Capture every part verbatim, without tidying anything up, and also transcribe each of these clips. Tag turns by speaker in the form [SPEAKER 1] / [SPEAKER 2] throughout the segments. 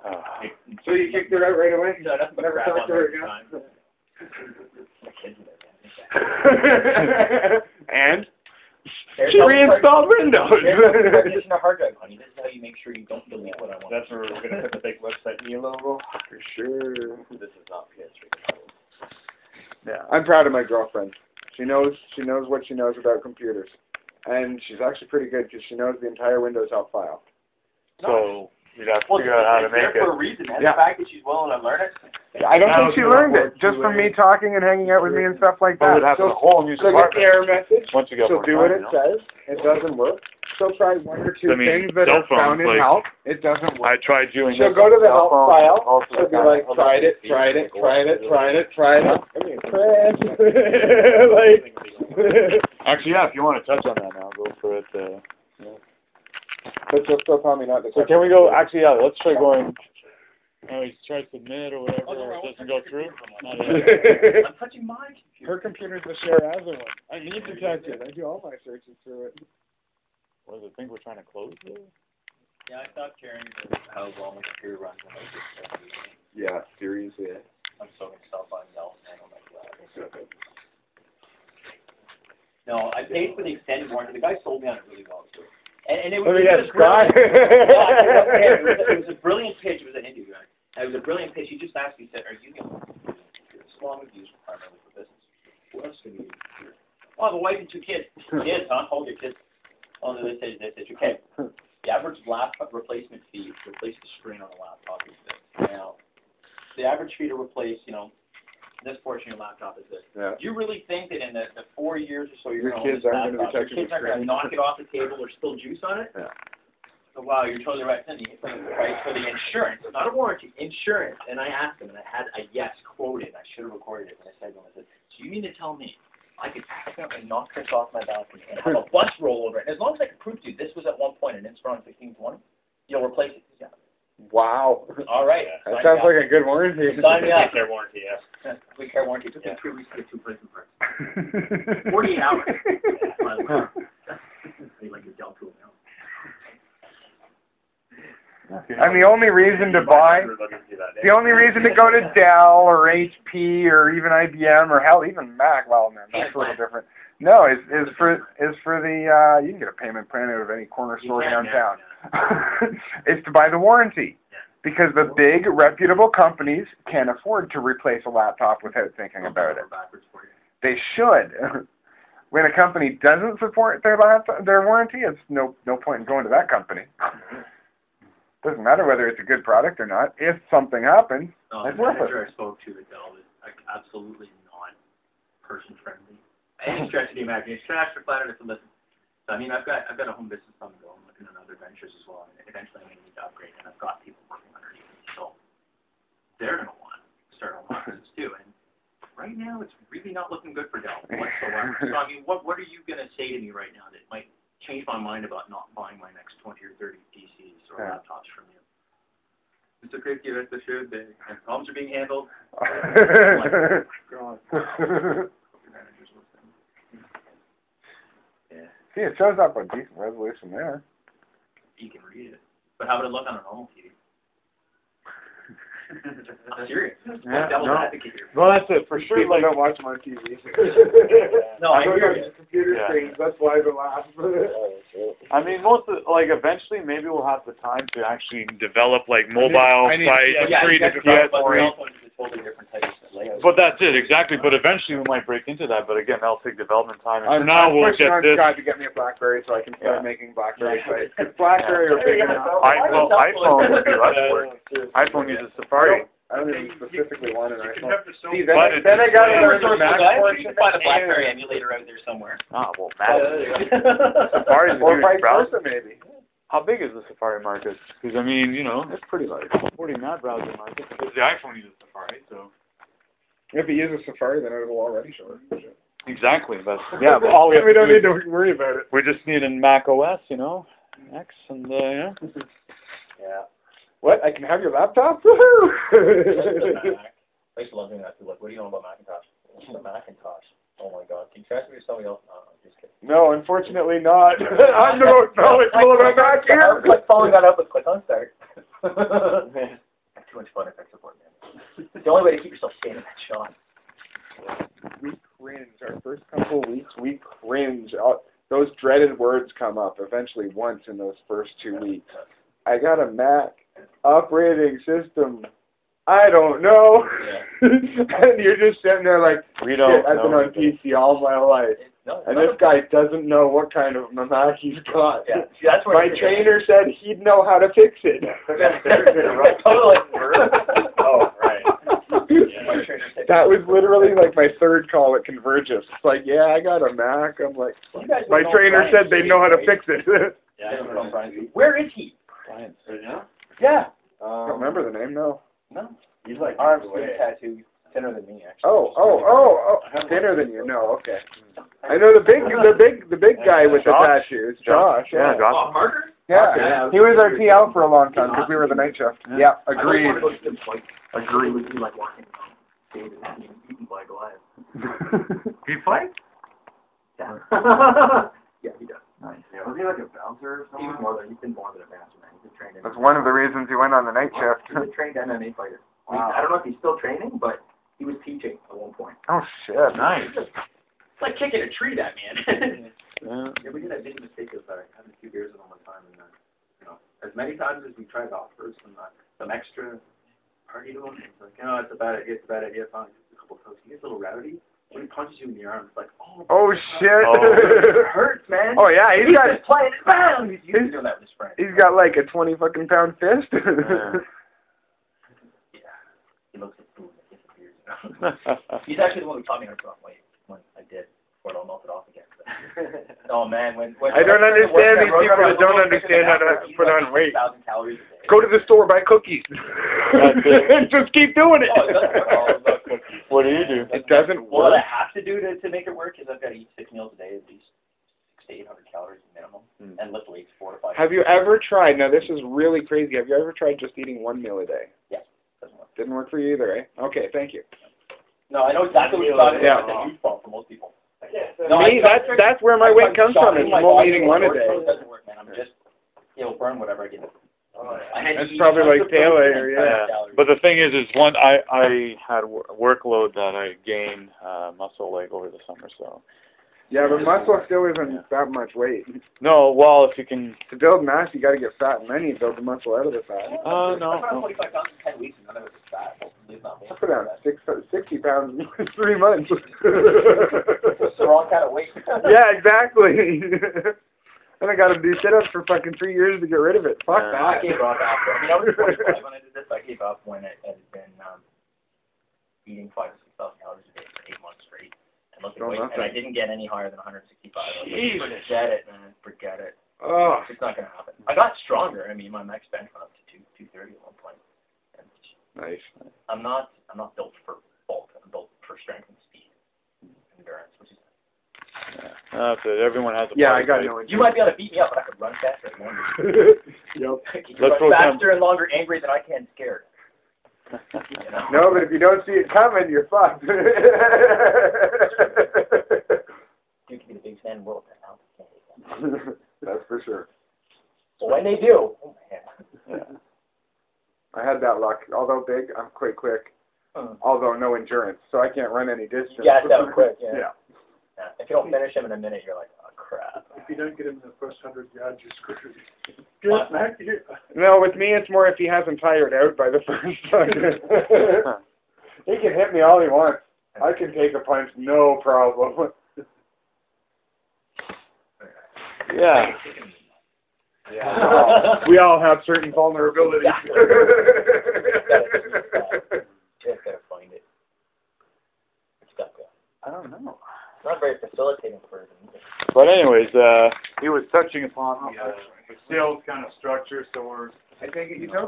[SPEAKER 1] Uh,
[SPEAKER 2] so you kicked her out right away?
[SPEAKER 3] No, nothing but
[SPEAKER 2] Never
[SPEAKER 3] crap
[SPEAKER 2] talked to
[SPEAKER 3] on
[SPEAKER 2] her again? And? She reinstalled Windows.
[SPEAKER 3] There's no hard drive, honey. This is how you make sure you don't delete what I want.
[SPEAKER 1] That's where we're going to put the big website me logo.
[SPEAKER 2] For sure.
[SPEAKER 3] This is not P S three.
[SPEAKER 2] Yeah, I'm proud of my girlfriend. She knows she knows what she knows about computers, and she's actually pretty good because she knows the entire Windows help file.
[SPEAKER 1] So we'd have to
[SPEAKER 3] Well,
[SPEAKER 1] figure out how to
[SPEAKER 3] it's there
[SPEAKER 1] make it.
[SPEAKER 3] for a reason, and
[SPEAKER 2] Yeah.
[SPEAKER 3] the fact that she's willing to learn it.
[SPEAKER 2] I don't
[SPEAKER 1] That
[SPEAKER 2] think
[SPEAKER 1] was
[SPEAKER 2] she
[SPEAKER 1] gonna
[SPEAKER 2] learned
[SPEAKER 1] work
[SPEAKER 2] it just
[SPEAKER 1] two
[SPEAKER 2] from
[SPEAKER 1] ways.
[SPEAKER 2] me talking and hanging out with me and stuff like
[SPEAKER 1] But
[SPEAKER 2] that.
[SPEAKER 1] we'd have
[SPEAKER 2] She'll,
[SPEAKER 1] a whole new
[SPEAKER 2] she'll get the
[SPEAKER 1] department.
[SPEAKER 2] error message.
[SPEAKER 1] Once you get
[SPEAKER 2] She'll
[SPEAKER 1] more
[SPEAKER 2] do
[SPEAKER 1] time,
[SPEAKER 2] what it
[SPEAKER 1] you know?
[SPEAKER 2] says. It doesn't work. She'll try one or two
[SPEAKER 1] I mean,
[SPEAKER 2] things that
[SPEAKER 1] cell
[SPEAKER 2] are found
[SPEAKER 1] phones,
[SPEAKER 2] in
[SPEAKER 1] like-
[SPEAKER 2] help. It doesn't work.
[SPEAKER 1] I tried doing
[SPEAKER 2] She'll
[SPEAKER 1] this
[SPEAKER 2] go
[SPEAKER 1] on
[SPEAKER 2] to the
[SPEAKER 1] cell
[SPEAKER 2] help
[SPEAKER 1] phone,
[SPEAKER 2] file.
[SPEAKER 1] also
[SPEAKER 2] She'll
[SPEAKER 1] the
[SPEAKER 2] be
[SPEAKER 1] kind
[SPEAKER 2] like,
[SPEAKER 1] of-
[SPEAKER 2] tried it, tried it, tried it, tried it, tried it. I mean, like,
[SPEAKER 1] Actually, yeah, if you want to touch on that now, go for it. Uh, yeah.
[SPEAKER 2] but she'll still tell me not to.
[SPEAKER 1] So can we go, actually, yeah, let's try going, oh, he's tried to submit or whatever, or it doesn't go through? Not yet.
[SPEAKER 3] I'm touching my computer.
[SPEAKER 2] Her computer's the Share-Azza one. I need to touch it. I do all my searches through it.
[SPEAKER 1] What does it think we're trying to close it?
[SPEAKER 3] Yeah, I stopped caring how long my computer runs when I just start using it.
[SPEAKER 2] Yeah, seriously.
[SPEAKER 3] I'm so going to stop buying Dell and I'm like, wow. No, I paid for the extended warranty. The guy sold me on it really well, too. And, and it was,
[SPEAKER 2] Let me
[SPEAKER 3] it
[SPEAKER 2] guess,
[SPEAKER 3] was
[SPEAKER 2] Scott?
[SPEAKER 3] brilliant. Yeah, it, was, it was a brilliant pitch. It was an Hindu guy. It was a brilliant pitch. He just asked me, he said, are you the only computer? As long as you use it primarily for business. What else can you use a computer? Oh, I have a wife and two kids. Kids, huh? Hold your kids. Oh, no, they said, they said, okay. The average laptop replacement fee to replace the screen on a laptop is this. Now, the average fee to replace, you know, this portion of your laptop is this.
[SPEAKER 2] Yeah.
[SPEAKER 3] Do you really think that in the, the four years or so you're
[SPEAKER 2] Your
[SPEAKER 3] going to own
[SPEAKER 2] kids
[SPEAKER 3] this
[SPEAKER 2] aren't gonna be
[SPEAKER 3] laptop, your
[SPEAKER 2] touching
[SPEAKER 3] kids
[SPEAKER 2] the
[SPEAKER 3] aren't going to
[SPEAKER 2] screen.
[SPEAKER 3] knock it off the table or spill juice on it?
[SPEAKER 2] Yeah.
[SPEAKER 3] So, wow, you're totally right. Then you hit the price for the insurance, not a warranty, insurance. And I asked him, and I had a yes quoted. I should have recorded it. And I said to him, I said, so you mean to tell me I could accidentally knock this off my balcony and have a bus roll over it? And as long as I can prove to you this was at one point an Inspiron fifteen twenty, you'll replace it. Yeah.
[SPEAKER 2] Wow.
[SPEAKER 3] All right.
[SPEAKER 2] That sounds like a good warranty.
[SPEAKER 3] Sign me up.
[SPEAKER 1] Care warranty, yeah.
[SPEAKER 3] We care warranty. It took me
[SPEAKER 1] Yeah.
[SPEAKER 3] three weeks to get two replacement parts. forty-eight hours. Like your Dell tool now.
[SPEAKER 2] And the only reason to buy, the only reason to go to Dell or H P or even I B M or hell, even Mac, well, man, that's a little different. No, is is for is for the uh, you can get a payment plan out of any corner store downtown. Is to buy the warranty, because the big reputable companies can't afford to replace a laptop without thinking about it. They should. When a company doesn't support their laptop, their warranty, it's no no point in going to that company. Doesn't matter whether it's a good product or not. If something happens,
[SPEAKER 3] No,
[SPEAKER 2] it's
[SPEAKER 3] the
[SPEAKER 2] worth
[SPEAKER 3] manager
[SPEAKER 2] it.
[SPEAKER 3] I spoke to at Dell is like absolutely not person friendly. Any stretch of the imagination. Trash for planet to listen. So I mean, I've got I've got a home business on the go. I'm looking at other ventures as well, and eventually I'm going to need to upgrade. And I've got people working underneath me, so they're going to want to start a home business too. And right now, it's really not looking good for Dell whatsoever. So I mean, what what are you going to say to me right now that might change my mind about not buying my next twenty or thirty P Cs or
[SPEAKER 2] Yeah.
[SPEAKER 3] laptops from you? Mister Kripke, rest assured, the problems are being handled. God. Yeah,
[SPEAKER 2] See, it shows up a decent resolution there.
[SPEAKER 3] you can read it. But how would it look on a normal T V? I'm serious.
[SPEAKER 1] Yeah,
[SPEAKER 3] Devil's
[SPEAKER 1] no.
[SPEAKER 3] advocate here.
[SPEAKER 1] Well, that's it, for sure,
[SPEAKER 2] People
[SPEAKER 1] like,
[SPEAKER 2] don't watch them on T V.
[SPEAKER 3] No, I
[SPEAKER 2] don't
[SPEAKER 3] hear
[SPEAKER 2] use
[SPEAKER 3] you.
[SPEAKER 2] computer
[SPEAKER 1] Yeah.
[SPEAKER 2] screens. That's why they laugh.
[SPEAKER 1] I mean, most of, like, eventually, maybe we'll have the time to actually develop, like, mobile
[SPEAKER 2] I need-
[SPEAKER 1] sites,
[SPEAKER 2] yeah,
[SPEAKER 3] Yeah,
[SPEAKER 1] free
[SPEAKER 3] you
[SPEAKER 1] to
[SPEAKER 3] get
[SPEAKER 1] get,
[SPEAKER 3] developed, but
[SPEAKER 1] free.
[SPEAKER 3] cell phones is a totally different type of layout.
[SPEAKER 1] But that's it, exactly. But eventually we might break into that. But again, that'll take development time. And
[SPEAKER 2] I'm,
[SPEAKER 1] for now,
[SPEAKER 2] I'm
[SPEAKER 1] we'll
[SPEAKER 2] pushing
[SPEAKER 1] get
[SPEAKER 2] on
[SPEAKER 1] this.
[SPEAKER 2] Scott to get me a BlackBerry so I can start
[SPEAKER 1] Yeah.
[SPEAKER 2] making BlackBerry sites. Because BlackBerry are big enough.
[SPEAKER 1] iPhone, iPhone would do less work. iPhone uses Safari.
[SPEAKER 2] I don't even specifically want an
[SPEAKER 4] You can
[SPEAKER 2] iPhone.
[SPEAKER 4] have the
[SPEAKER 2] See,
[SPEAKER 4] soap.
[SPEAKER 2] then,
[SPEAKER 1] But
[SPEAKER 2] I,
[SPEAKER 1] it's
[SPEAKER 2] then I got to
[SPEAKER 1] the
[SPEAKER 2] learn the
[SPEAKER 3] Resourceful
[SPEAKER 2] Mac
[SPEAKER 3] guy. You
[SPEAKER 2] portion.
[SPEAKER 3] can find a BlackBerry
[SPEAKER 2] and-
[SPEAKER 3] emulator out there somewhere.
[SPEAKER 1] Ah, well,
[SPEAKER 3] Uh,
[SPEAKER 1] Mac. Safari's a
[SPEAKER 2] Or
[SPEAKER 1] huge
[SPEAKER 2] vice
[SPEAKER 1] browser.
[SPEAKER 2] versa, maybe.
[SPEAKER 1] How big is the Safari market? Because, I mean, you know,
[SPEAKER 2] It's pretty large.
[SPEAKER 1] forty mad browser market. Because the iPhone uses Safari, so.
[SPEAKER 2] If he uses Safari, then it will already show it.
[SPEAKER 1] Exactly, but yeah, but all we have
[SPEAKER 2] we
[SPEAKER 1] to
[SPEAKER 2] don't
[SPEAKER 1] do
[SPEAKER 2] need
[SPEAKER 1] is-
[SPEAKER 2] to worry about it.
[SPEAKER 1] We just need a Mac O S, you know, X, and uh, yeah.
[SPEAKER 3] Yeah.
[SPEAKER 2] What? I can have your laptop? Woohoo!
[SPEAKER 3] I used to love doing that too. Like, what do you know about Macintosh? The Macintosh. Oh my God. Can you transfer me to somebody else? No, I'm just kidding.
[SPEAKER 2] No, unfortunately not. I'm the most knowledgeable about Mac here.
[SPEAKER 3] Like following that up with click on start. too much fun if I support man. It's the only way to keep yourself sane in that shot.
[SPEAKER 2] We cringe. Our first couple of weeks, we cringe. All, those dreaded words come up eventually once in those first two weeks. I got a Mac operating system. I don't know.
[SPEAKER 3] Yeah.
[SPEAKER 2] And you're just sitting there like,
[SPEAKER 1] We don't
[SPEAKER 2] I've been
[SPEAKER 1] know
[SPEAKER 2] on P C all my life.
[SPEAKER 3] No,
[SPEAKER 2] And this guy doesn't know what kind of Mac he's got.
[SPEAKER 3] Yeah, see, that's where
[SPEAKER 2] My trainer said he'd know how to fix it.
[SPEAKER 3] Totally.
[SPEAKER 1] Oh, right.
[SPEAKER 3] Yeah, my trainer said-
[SPEAKER 2] That was literally like my third call at Convergys. It's like, yeah, I got a Mac. I'm like,
[SPEAKER 3] You guys
[SPEAKER 2] my
[SPEAKER 3] know
[SPEAKER 2] trainer
[SPEAKER 3] Brian
[SPEAKER 2] said they know how to
[SPEAKER 3] Street,
[SPEAKER 2] fix it.
[SPEAKER 3] Yeah, I don't know Brian. Where is he?
[SPEAKER 1] Brian.
[SPEAKER 3] Yeah.
[SPEAKER 2] I don't remember the name, no.
[SPEAKER 3] No.
[SPEAKER 1] He's like
[SPEAKER 3] Arm sleeve tattoo. Thinner than me, actually.
[SPEAKER 2] Oh, oh, oh, oh, thinner than you. No, okay. I know the big, the big, the big guy with the
[SPEAKER 1] Josh?
[SPEAKER 2] tattoos. Josh. Yeah,
[SPEAKER 1] Josh.
[SPEAKER 3] Oh, Parker?
[SPEAKER 2] Yeah,
[SPEAKER 1] Yeah.
[SPEAKER 2] he was our T L for a long time because we were the night shift. Yeah,
[SPEAKER 3] I don't
[SPEAKER 2] agreed.
[SPEAKER 3] want to go to the fight.
[SPEAKER 2] Agreed.
[SPEAKER 3] It would be like watching David being eaten by Goliath.
[SPEAKER 1] He fight?
[SPEAKER 3] Yeah. Yeah, he does.
[SPEAKER 1] Nice.
[SPEAKER 3] Yeah, was he like a bouncer or something? He was more than, he's been more than a bouncer, man. He's been trained in
[SPEAKER 2] That's one of the reasons he went on the night shift.
[SPEAKER 3] He's a trained M M A fighter. I, mean,
[SPEAKER 1] Wow.
[SPEAKER 3] I don't know if he's still training, but he was teaching at one point.
[SPEAKER 2] Oh shit.
[SPEAKER 1] Nice.
[SPEAKER 3] It's like kicking a tree, that man.
[SPEAKER 1] Yeah.
[SPEAKER 3] Yeah, we did that big mistake of uh, having a few beers with him one time, and uh, you know, as many times as we tried to offer some uh, some extra party to him, it's like, you know, it's a bad idea, it's a bad idea. Fine, a couple of folks. He gets a little rowdy. When he punches you in the arm, it's like, oh,
[SPEAKER 2] Oh shit.
[SPEAKER 1] Oh.
[SPEAKER 3] it hurts, man.
[SPEAKER 2] Oh yeah, he's
[SPEAKER 3] He's
[SPEAKER 2] got
[SPEAKER 3] just playing it down. He's used to doing that with his friends.
[SPEAKER 2] he's got like a twenty fucking pound fist.
[SPEAKER 1] Yeah.
[SPEAKER 3] Yeah, he looks at food and gets beers. You know? He's actually the one who taught me how to put on weight when I did, before it all melted off again. Oh man, when, when
[SPEAKER 2] I don't
[SPEAKER 3] when I
[SPEAKER 2] understand
[SPEAKER 3] started
[SPEAKER 2] these
[SPEAKER 3] working,
[SPEAKER 2] people
[SPEAKER 3] I
[SPEAKER 2] that
[SPEAKER 3] was
[SPEAKER 2] don't
[SPEAKER 3] almost
[SPEAKER 2] understand how to
[SPEAKER 3] eating
[SPEAKER 2] put
[SPEAKER 3] like
[SPEAKER 2] on weight.
[SPEAKER 3] one thousand calories a day.
[SPEAKER 2] Go to the store, buy cookies.
[SPEAKER 1] That's it.
[SPEAKER 2] Just keep doing it.
[SPEAKER 3] Oh, it doesn't work. All about cookies.
[SPEAKER 1] What do you do?
[SPEAKER 2] It doesn't
[SPEAKER 3] What I
[SPEAKER 2] work.
[SPEAKER 3] have to do to, to make it work is I've got to eat six meals a day, at least six to eight hundred calories minimum,
[SPEAKER 1] Hmm.
[SPEAKER 3] and lift weights four to five.
[SPEAKER 2] Have you ever tried? Now this is really crazy. Have you ever tried just eating one meal a day?
[SPEAKER 3] Yes. Doesn't work.
[SPEAKER 2] Didn't work for you either, eh? Okay, thank you.
[SPEAKER 3] No, I know exactly what you're talking about. That's a huge problem for most people. No,
[SPEAKER 2] Me,
[SPEAKER 3] I-
[SPEAKER 2] that's that's where my weight comes from. Is
[SPEAKER 3] My
[SPEAKER 2] from only
[SPEAKER 3] body
[SPEAKER 2] eating one a
[SPEAKER 3] works,
[SPEAKER 2] day.
[SPEAKER 3] so It doesn't work, man. I'm just, it'll burn whatever I get. I had to
[SPEAKER 2] That's
[SPEAKER 3] eat
[SPEAKER 2] probably
[SPEAKER 3] tons
[SPEAKER 2] like
[SPEAKER 3] of protein
[SPEAKER 2] Pele
[SPEAKER 3] and
[SPEAKER 2] or,
[SPEAKER 3] cut
[SPEAKER 2] yeah.
[SPEAKER 3] out calories.
[SPEAKER 1] But the thing is, is one I I had wor- workload that I gained uh, muscle like over the summer. So
[SPEAKER 2] Yeah, but muscle still isn't
[SPEAKER 1] Yeah.
[SPEAKER 2] that much weight.
[SPEAKER 1] no, well, if you can,
[SPEAKER 2] To build mass, you got to get fat, and then you build the muscle out of the fat.
[SPEAKER 1] uh,
[SPEAKER 3] I
[SPEAKER 1] no,
[SPEAKER 3] put on
[SPEAKER 1] no.
[SPEAKER 3] twenty-five pounds in ten weeks, and none of it was fat. It's not me.
[SPEAKER 2] I put on six, sixty pounds in three months.
[SPEAKER 3] It's the wrong kind of weight.
[SPEAKER 2] Yeah, exactly. And I got to do sit-ups for fucking three years to get rid of it. Fuck
[SPEAKER 1] Yeah.
[SPEAKER 3] I
[SPEAKER 2] that.
[SPEAKER 3] gave up after. I mean, I was twenty-five when I did this. I gave up when I had been um, eating five to six thousand calories a day for eight months straight, and looking
[SPEAKER 2] Still
[SPEAKER 3] weight, and I
[SPEAKER 2] nothing.
[SPEAKER 3] didn't get any higher than one hundred sixty-five. I was
[SPEAKER 2] Jeez.
[SPEAKER 3] like, forget it, man. Forget it.
[SPEAKER 2] Oh,
[SPEAKER 3] It's not gonna happen. I got stronger. I mean, my max bench went up to two two thirty at one point. And
[SPEAKER 2] nice.
[SPEAKER 3] I'm not I'm not built for bulk. I'm built for strength and speed, and endurance, which is.
[SPEAKER 1] That's it. Everyone has a
[SPEAKER 2] Yeah, I
[SPEAKER 1] body
[SPEAKER 2] got
[SPEAKER 1] type.
[SPEAKER 2] no
[SPEAKER 3] You might be able to beat me up, but I could run faster and longer.
[SPEAKER 2] Yep.
[SPEAKER 3] You
[SPEAKER 1] Let's
[SPEAKER 3] run
[SPEAKER 1] go
[SPEAKER 3] faster and longer, angry than I can, scared. You know?
[SPEAKER 2] No, but if you don't see it coming, you're fucked.
[SPEAKER 3] You can be the biggest man in the world now.
[SPEAKER 2] That's for sure.
[SPEAKER 3] So when they do, oh man.
[SPEAKER 1] Yeah.
[SPEAKER 2] I had that luck. Although big, I'm quite quick.
[SPEAKER 3] Hmm.
[SPEAKER 2] Although no endurance, so I can't run any distance.
[SPEAKER 3] Yeah, it's that quick, yeah.
[SPEAKER 2] Yeah.
[SPEAKER 3] Yeah. If you don't finish him in a minute, you're like, oh crap.
[SPEAKER 4] If you don't get him in the first hundred yards, you're screwed.
[SPEAKER 3] What?
[SPEAKER 4] Good, Mac. You-
[SPEAKER 2] No, with me, it's more if he hasn't tired out by the first time. He can hit me all he wants. I can take a punch, no problem.
[SPEAKER 1] Yeah.
[SPEAKER 2] Yeah. We all have certain vulnerabilities.
[SPEAKER 3] Just gotta find it. It's got to.
[SPEAKER 2] I don't know.
[SPEAKER 3] It's not very facilitating for him either.
[SPEAKER 1] But anyways, uh, he was touching upon the, uh, the sales kind of structure, so we're.
[SPEAKER 2] I take it you took?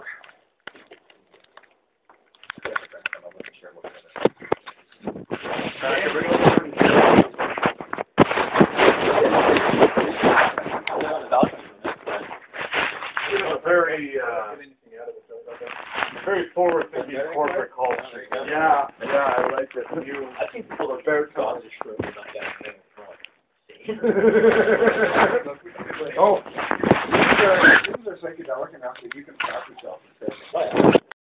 [SPEAKER 1] a very, uh, very forward-thinking corporate culture.
[SPEAKER 2] Yeah, yeah, I like it. You,
[SPEAKER 3] I've seen people that
[SPEAKER 2] Very
[SPEAKER 3] are dogs are screwed with like that. and they're like,
[SPEAKER 2] oh, these are, these are psychedelic enough that you can stop yourself and say,